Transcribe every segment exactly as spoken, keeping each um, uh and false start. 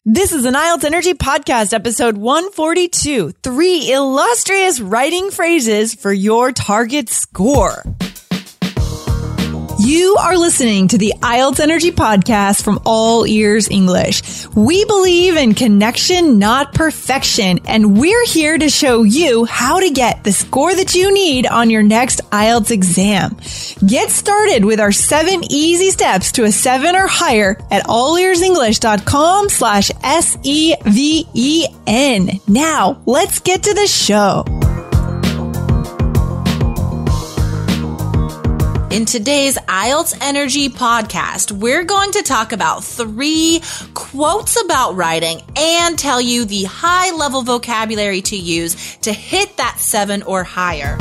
This is an I E L T S Energy Podcast, episode one forty-two. Three illustrious writing phrases for your target score. You are listening to the I E L T S Energy Podcast from All Ears English. We believe in connection, not perfection, and we're here to show you how to get the score that you need on your next I E L T S exam. Get started with our seven easy steps to a seven or higher at allearsenglish.com slash S E V E N. Now, let's get to the show. In today's I E L T S Energy Podcast, we're going to talk about three quotes about writing and tell you the high-level vocabulary to use to hit that seven or higher.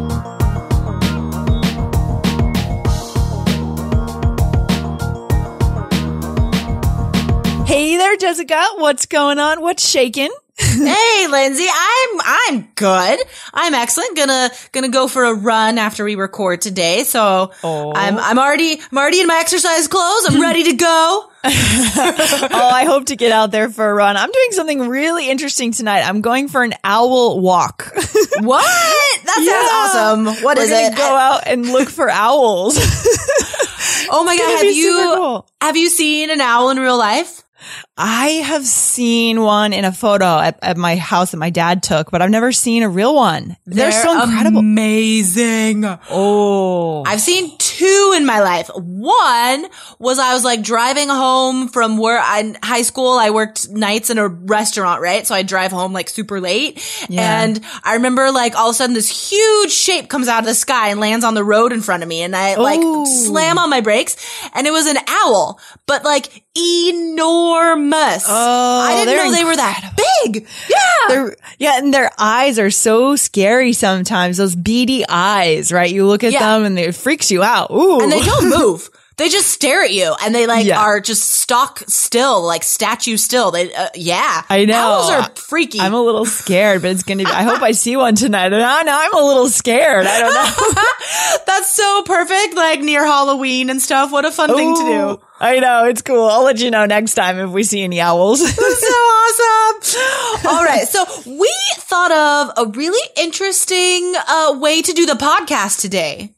Hey there, Jessica. What's going on? What's shaking? Hey, Lindsay, I'm, I'm good. I'm excellent. Gonna, gonna go for a run after we record today. So Oh. I'm, I'm already, I'm already in my exercise clothes. I'm ready to go. Oh, I hope to get out there for a run. I'm doing something really interesting tonight. I'm going for an owl walk. What? That sounds Yeah. awesome. What We're is gonna it? go out and look for owls. Oh my It's God. gonna Have be you, super cool. have you seen an owl in real life? I have seen one in a photo at, at my house that my dad took, but I've never seen a real one. They're, so incredible. Amazing. Oh. I've seen two in my life. One was I was like driving home from where I, in high school. I worked nights in a restaurant, right? So I drive home like super late. Yeah. And I remember like all of a sudden this huge shape comes out of the sky and lands on the road in front of me. And I like Ooh. slam on my brakes and it was an owl, but like enormous. Oh, I didn't they're know they were that big. Yeah. They're, yeah, and their eyes are so scary sometimes. Those beady eyes, right? You look at Yeah. them and it freaks you out. Ooh. And they don't move. They just stare at you and they like Yeah. are just stock still, like statue still. They, uh, yeah. I know. Owls are freaky. I'm a little scared, but it's going to be, I hope I see one tonight. And I know I'm a little scared. I don't know. That's so perfect. Like near Halloween and stuff. What a fun thing to Ooh, do. I know. It's cool. I'll let you know next time if we see any owls. That's so awesome. All right. So we thought of a really interesting uh, way to do the podcast today.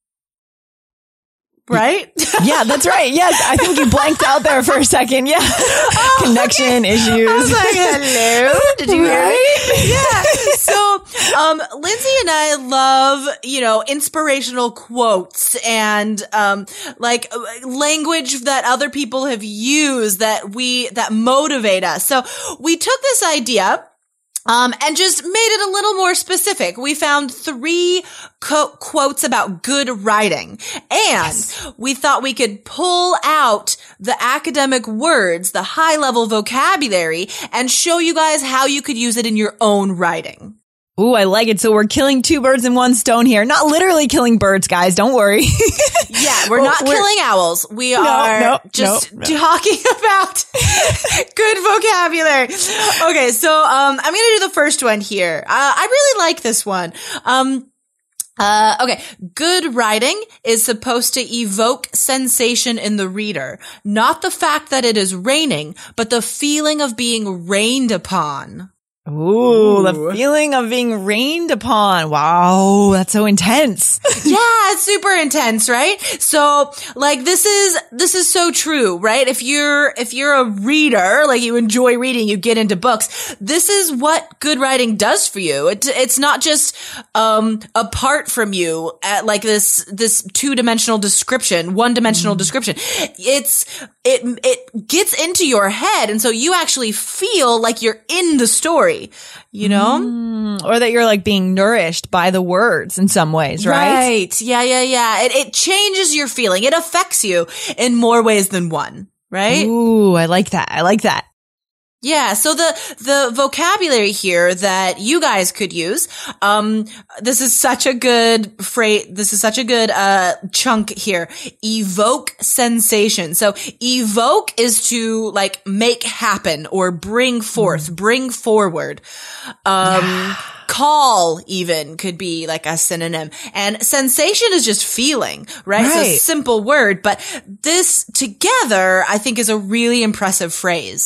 Right? Yeah, that's right. Yes. I think you blanked out there for a second. Yeah. Oh, Connection okay. issues. I was like, hello? Did you hear me? Right? Yeah. So, um, Lindsay and I love, you know, inspirational quotes and, um, like language that other people have used that we, that motivate us. So we took this idea Um, and just made it a little more specific. We found three co- quotes about good writing. And yes. we thought we could pull out the academic words, the high level vocabulary, and show you guys how you could use it in your own writing. Ooh, I like it. So we're killing two birds in one stone here. Not literally killing birds, guys. Don't worry. Yeah, we're Well, not we're- killing owls. We No, are no, just no, no. talking about good vocabulary. Okay, so um, I'm going to do the first one here. Uh, I really like this one. Um, uh, okay. Good writing is supposed to evoke sensation in the reader. Not the fact that it is raining, but the feeling of being rained upon. Ooh, Ooh. the feeling of being rained upon. Wow, that's so intense. Yeah, it's super intense, right? So, like, this is, this is so true, right? If you're, if you're a reader, like you enjoy reading, you get into books, this is what good writing does for you. It, it's not just, um, apart from you at like this, this two-dimensional description, one-dimensional mm. description. It's, it, it gets into your head. And so you actually feel like you're in the story. You know? Mm, or that you're like being nourished by the words in some ways, right? Right. Yeah, yeah, yeah. It, it changes your feeling. It affects you in more ways than one, right? Ooh, I like that. I like that. Yeah. So the, the vocabulary here that you guys could use, um, this is such a good phrase. This is such a good, uh, chunk here. Evoke sensation. So evoke is to like make happen or bring forth, mm. bring forward. Um, yeah. Call even could be like a synonym. And sensation is just feeling, right? Right. It's a simple word, but this together I think is a really impressive phrase.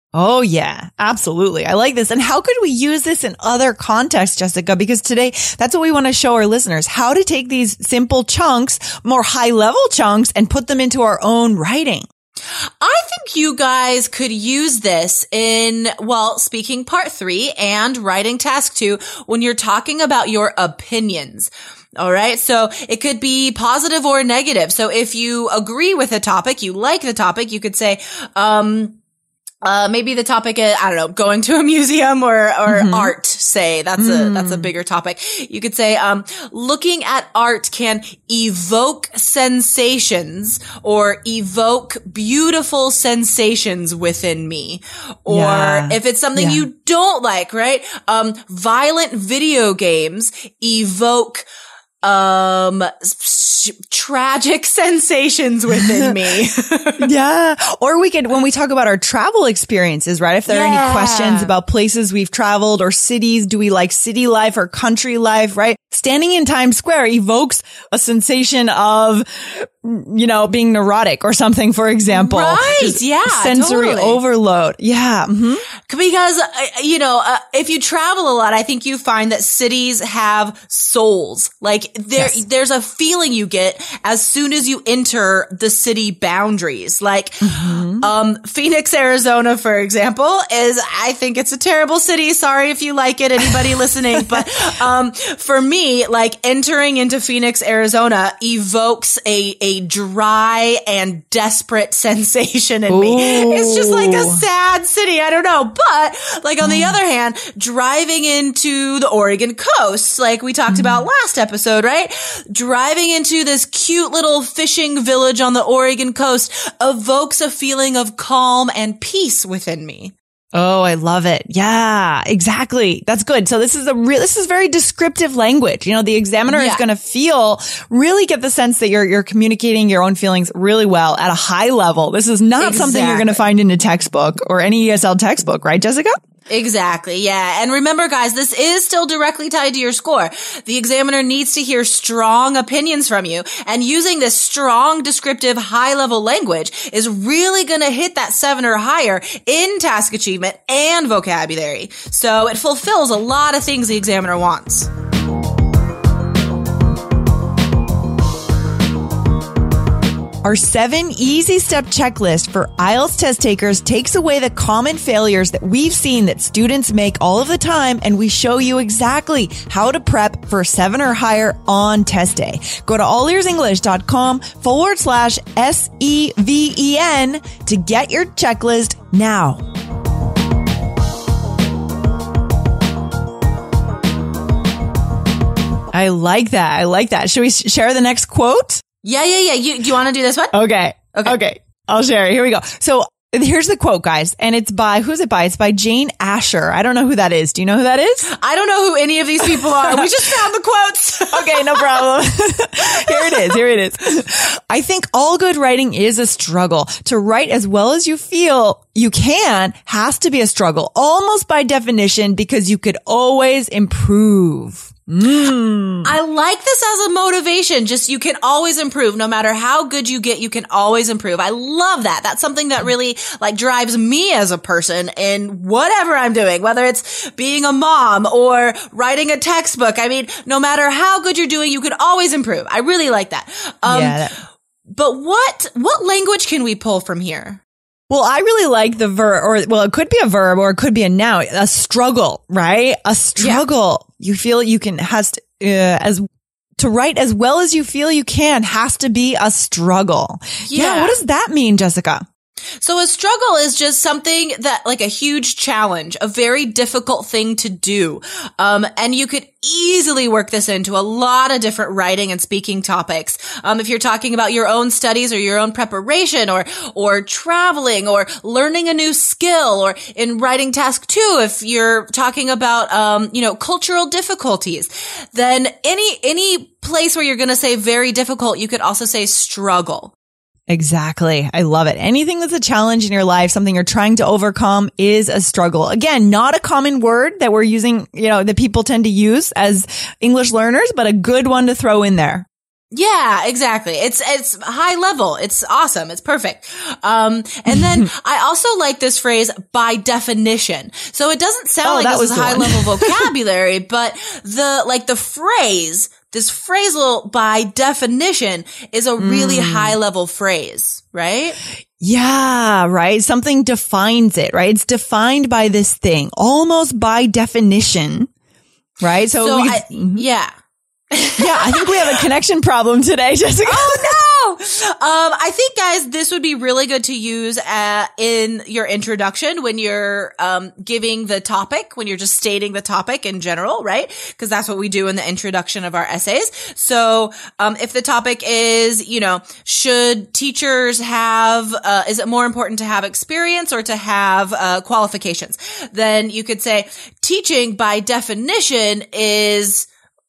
Oh, yeah, absolutely. I like this. And how could we use this in other contexts, Jessica? Because today, that's what we want to show our listeners, how to take these simple chunks, more high level chunks, and put them into our own writing. I think you guys could use this in, well, speaking part three and writing task two when you're talking about your opinions. All right. So it could be positive or negative. So if you agree with a topic, you like the topic, you could say, um, Uh, maybe the topic is, I don't know, going to a museum or, or mm-hmm. art, say. That's mm. a, that's a bigger topic. You could say, um, looking at art can evoke sensations or evoke beautiful sensations within me. Or yeah. if it's something yeah. you don't like, right? Um, violent video games evoke um tragic sensations within me. Yeah. Or we could, when we talk about our travel experiences, right? If there yeah. are any questions about places we've traveled or cities, do we like city life or country life, right? Standing in Times Square evokes a sensation of, you know, being neurotic or something, for example. Right. Just yeah. sensory totally. overload. Yeah. Mm-hmm. Because, uh, you know, uh, if you travel a lot, I think you find that cities have souls. Like there, yes. there's a feeling you get as soon as you enter the city boundaries. Like, mm-hmm. um, Phoenix, Arizona, for example, is, I think it's a terrible city. Sorry if you like it, anybody listening. But, um, for me, like entering into Phoenix, Arizona evokes a, a dry and desperate sensation in Ooh. me. It's just like a sad city. I don't know. But like on the other hand, driving into the Oregon coast, like we talked mm. about last episode, right? Driving into this cute little fishing village on the Oregon coast evokes a feeling of calm and peace within me. Oh, I love it. Yeah, exactly. That's good. So this is a real, this is very descriptive language. You know, the examiner yeah. is going to feel, really get the sense that you're, you're communicating your own feelings really well at a high level. This is not exactly. something you're going to find in a textbook or any E S L textbook, right, Jessica? Exactly. Yeah. And remember, guys, this is still directly tied to your score. The examiner needs to hear strong opinions from you. And using this strong, descriptive, high-level language is really going to hit that seven or higher in task achievement and vocabulary. So it fulfills a lot of things the examiner wants. Our seven easy step checklist for I E L T S test takers takes away the common failures that we've seen that students make all of the time, and we show you exactly how to prep for seven or higher on test day. Go to allearsenglish.com forward slash S E V E N to get your checklist now. I like that. I like that. Should we share the next quote? Yeah, yeah, yeah. You, do you want to do this one? Okay. Okay. Okay. I'll share it. Here we go. So here's the quote, guys. And it's by, who's it by? It's by Jane Asher. I don't know who that is. Do you know who that is? I don't know who any of these people are. We just found the quotes. Okay, no problem. Here it is. Here it is. I think all good writing is a struggle. To write as well as you feel you can has to be a struggle, almost by definition, because you could always improve. Mm. I like this as a motivation. Just you can always improve. No matter how good you get, you can always improve. I love that. That's something that really like drives me as a person in whatever I'm doing, whether it's being a mom or writing a textbook. I mean, no matter how good you're doing, you can always improve. I really like that. Um, yeah. That- but what, what language can we pull from here? Well, I really like the verb, or, well, it could be a verb or it could be a noun, a struggle, right? A struggle. Yeah. You feel you can, has to, uh, as, to write as well as you feel you can has to be a struggle. Yeah. yeah. What does that mean, Jessica? So a struggle is just something that, like a huge challenge, a very difficult thing to do. Um, and you could easily work this into a lot of different writing and speaking topics. Um, if you're talking about your own studies or your own preparation or, or traveling or learning a new skill, or in writing task two, if you're talking about, um, you know, cultural difficulties, then any, any place where you're going to say very difficult, you could also say struggle. Exactly. I love it. Anything that's a challenge in your life, something you're trying to overcome, is a struggle. Again, not a common word that we're using, you know, that people tend to use as English learners, but a good one to throw in there. Yeah, exactly. It's, it's high level. It's awesome. It's perfect. Um, and then I also like this phrase by definition. So it doesn't sound Oh, like that this was is the high one. level vocabulary, but the, like the phrase, this phrasal by definition is a really Mm. high level phrase, right? Yeah, right. Something defines it, right? It's defined by this thing, almost by definition, right? So, So we, I, yeah. yeah, I think we have a connection problem today, Jessica. Oh no! Um, I think, guys, this would be really good to use uh, in your introduction when you're um, giving the topic, when you're just stating the topic in general, right? Because that's what we do in the introduction of our essays. So, um, if the topic is, you know, should teachers have, uh, is it more important to have experience or to have uh, qualifications? Then you could say, teaching by definition is.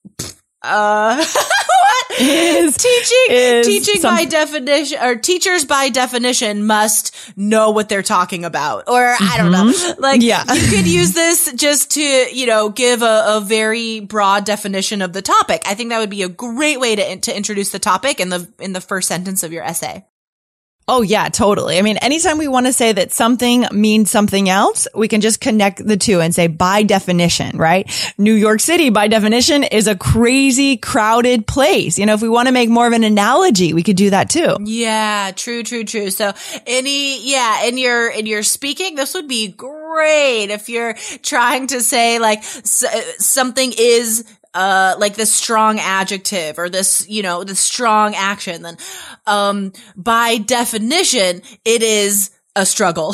Uh, what? Is, teaching, is teaching some- by definition, or teachers by definition must know what they're talking about. Or I don't know. Like, Yeah. you could use this just to, you know, give a, a very broad definition of the topic. I think that would be a great way to, to introduce the topic in the, in the first sentence of your essay. Oh, yeah, totally. I mean, anytime we want to say that something means something else, we can just connect the two and say by definition, right? New York City, by definition, is a crazy crowded place. You know, if we want to make more of an analogy, we could do that too. Yeah, true, true, true. So any, yeah, in your, in your speaking, this would be great if you're trying to say like s- something is uh, like this strong adjective or this, you know, this strong action, then, um, by definition, it is a struggle.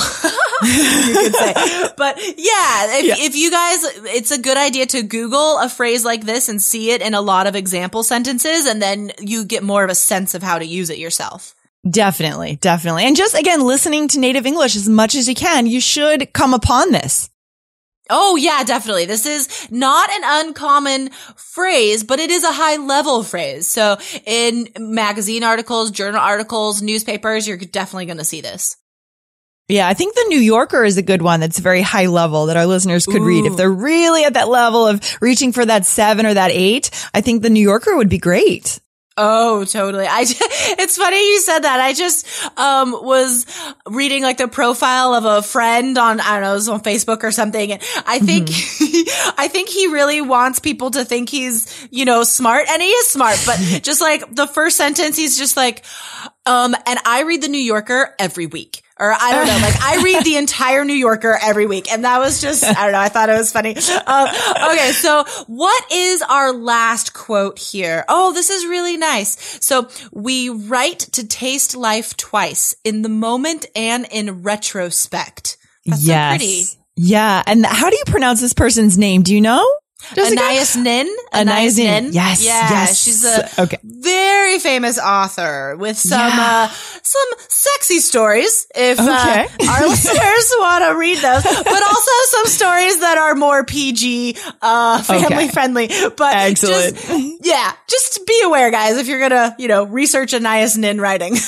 You could say. But yeah, if, Yeah. if you guys, it's a good idea to Google a phrase like this and see it in a lot of example sentences, and then you get more of a sense of how to use it yourself. Definitely, definitely. And just again, listening to native English as much as you can, you should come upon this. Oh yeah, definitely. This is not an uncommon phrase, but it is a high level phrase. So in magazine articles, journal articles, newspapers, you're definitely going to see this. Yeah, I think the New Yorker is a good one that's very high level that our listeners could read. Ooh. If they're really at that level of reaching for that seven or that eight, I think the New Yorker would be great. Oh, totally. I, it's funny you said that. I just, um, was reading like the profile of a friend on, I don't know, it was on Facebook or something. And I think, mm-hmm. I think he really wants people to think he's, you know, smart, and he is smart, but just like the first sentence, he's just like, um, and I read the New Yorker every week. Or I don't know, like I read the entire New Yorker every week. And that was just, I don't know, I thought it was funny. Uh, okay. So what is our last quote here? Oh, this is really nice. So we write to taste life twice, in the moment and in retrospect. That's yes. so pretty. Yeah. And how do you pronounce this person's name? Do you know? Jessica? Anais Nin. Anais Nin. Yes. Yeah. Yes. She's a okay. very famous author with some, Yeah. uh, some sexy stories. If, Okay. uh, our listeners want to read those, but also some stories that are more P G, uh, family Okay. friendly. But Excellent. just, yeah, just be aware, guys, if you're going to, you know, research Anais Nin writing.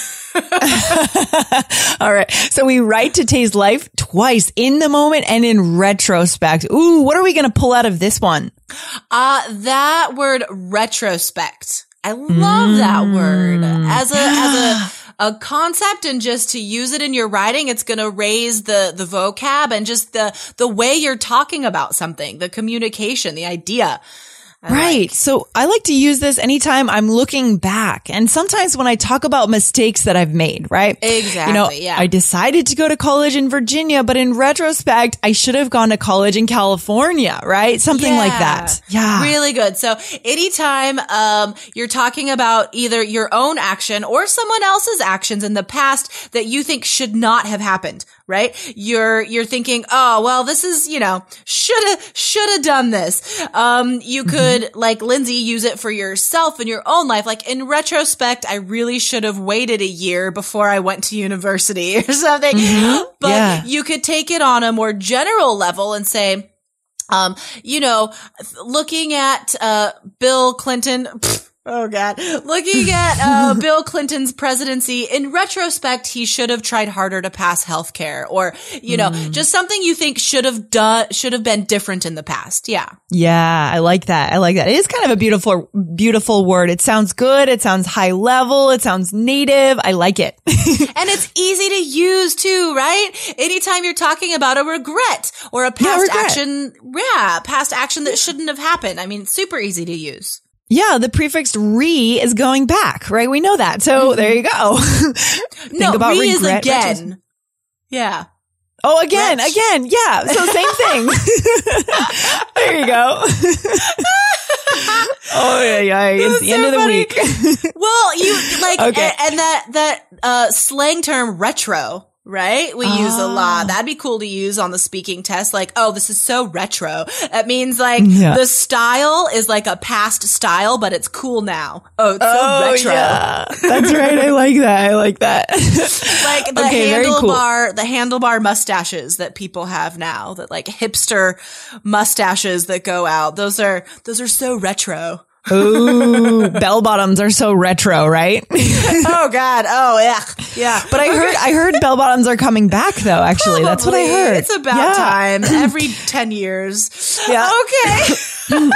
All right. So we write to taste life twice, in the moment and in retrospect. Ooh, what are we going to pull out of this one? Uh, that word retrospect. I love mm. that word as a, as a, a concept, and just to use it in your writing, it's going to raise the, the vocab and just the, the way you're talking about something, the communication, the idea. I Right. like. So I like to use this anytime I'm looking back. And sometimes when I talk about mistakes that I've made, right? Exactly. You know, yeah. I decided to go to college in Virginia, but in retrospect, I should have gone to college in California, right? Something yeah. like that. Yeah. Really good. So anytime, um, you're talking about either your own action or someone else's actions in the past that you think should not have happened, right? You're, you're thinking, oh, well, this is, you know, shoulda, shoulda done this. Um, you could, mm-hmm. like Lindsay, use it for yourself in your own life. Like, in retrospect, I really should have waited a year before I went to university or something. Mm-hmm. But yeah. you could take it on a more general level and say, um, you know, looking at, uh, Bill Clinton, pff, Oh, God. Looking at uh, Bill Clinton's presidency, in retrospect, he should have tried harder to pass health care or, you know, mm. just something you think should have done, should have been different in the past. Yeah. Yeah, I like that. I like that. It is kind of a beautiful, beautiful word. It sounds good. It sounds high level. It sounds native. I like it. And it's easy to use too, right? Anytime you're talking about a regret or a past yeah, action, yeah, past action that shouldn't have happened. I mean, it's super easy to use. Yeah, the prefix re is going back, right? We know that. So there you go. Think no, about re regret, is again. Retros- yeah. Oh, again, Retch. again. Yeah. So same thing. There you go. Oh, yeah, yeah. It's That's the so end of the funny. week. Well, you like, okay. and, and that, that, uh, slang term retro. Right? We oh. use a lot. That'd be cool to use on the speaking test. Like, oh, this is so retro. That means like yeah. the style is like a past style, but it's cool now. Oh, it's oh, so retro. Yeah. That's right. I like that. I like that. Like the okay, handlebar, cool. the handlebar mustaches that people have now, that like hipster mustaches that go out. Those are, those are so retro. Ooh, bell bottoms are so retro, right? Oh God. Oh yeah. Yeah. But I okay. heard, I heard bell bottoms are coming back though, actually. Probably. That's what I heard. It's about yeah. time. Every ten years. Yeah. Okay.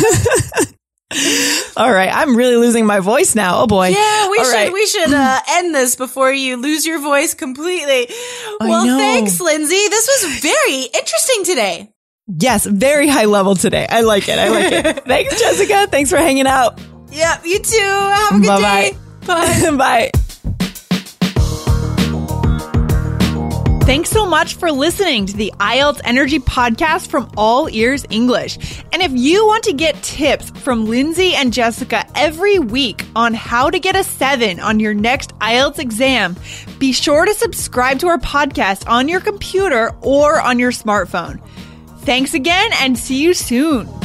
All right. I'm really losing my voice now. Oh boy. Yeah, we All should, right. we should, uh, end this before you lose your voice completely. I well, know. thanks, Lindsay. This was very interesting today. Yes, very high level today. I like it. I like it. Thanks, Jessica. Thanks for hanging out. Yep, you too. Have a good Bye-bye. day. Bye. Bye. Thanks so much for listening to the I E L T S Energy Podcast from All Ears English. And if you want to get tips from Lindsay and Jessica every week on how to get a seven on your next I E L T S exam, be sure to subscribe to our podcast on your computer or on your smartphone. Thanks again and see you soon.